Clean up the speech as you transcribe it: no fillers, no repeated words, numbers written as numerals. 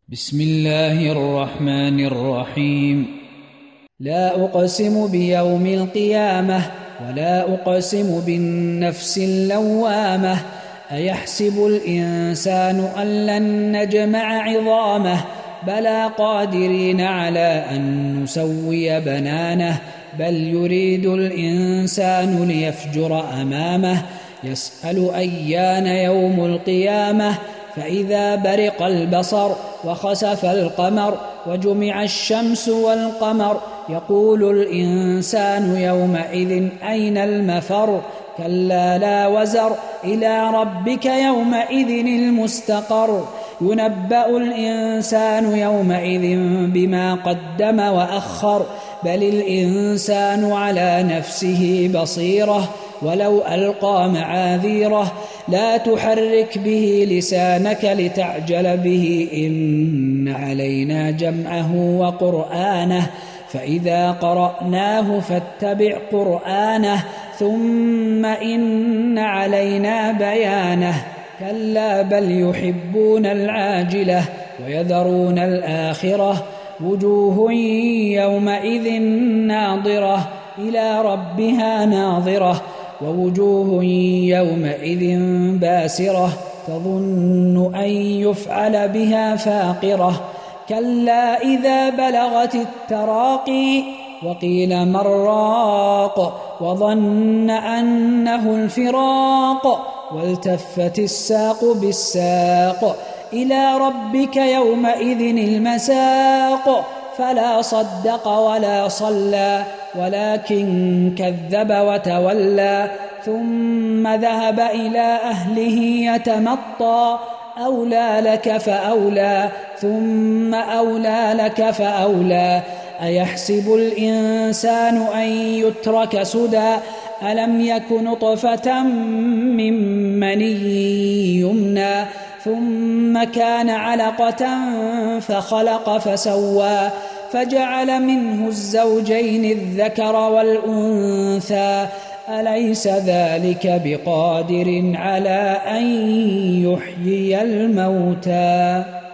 بسم الله الرحمن الرحيم. لا أقسم بيوم القيامة ولا أقسم بالنفس اللوامة. أيحسب الإنسان أن لن نجمع عظامه بلى قادرين على أن نسوي بنانه بل يريد الإنسان ليفجر أمامه يسأل أيان يوم القيامة فإذا برق البصر وخسف القمر وجمع الشمس والقمر يقول الإنسان يومئذ أين المفر كلا لا وزر إلى ربك يومئذ المستقر ينبأ الإنسان يومئذ بما قدم وأخر بل الإنسان على نفسه بصيرة ولو ألقى معاذيره لا تحرك به لسانك لتعجل به إن علينا جمعه وقرآنه فإذا قرأناه فاتبع قرآنه ثم إن علينا بيانه كلا بل يحبون العاجلة ويذرون الآخرة وجوه يومئذ ناظرة إلى ربها ناظرة ووجوه يومئذ باسرة تظن أن يفعل بها فاقرة كلا إذا بلغت التراقي وقيل من راق وظن أنه الفراق والتفت الساق بالساق إلى ربك يومئذ المساق فلا صدق ولا صلى ولكن كذب وتولى ثم ذهب إلى أهله يتمطى أولى لك فأولى ثم أولى لك فأولى أيحسب الإنسان أن يترك سدى ألم يك نطفة من مني يمنى ثم كان علقة فخلق فسوى فجعل منه الزوجين الذكر والأنثى أليس ذلك بقادر على أن يحيي الموتى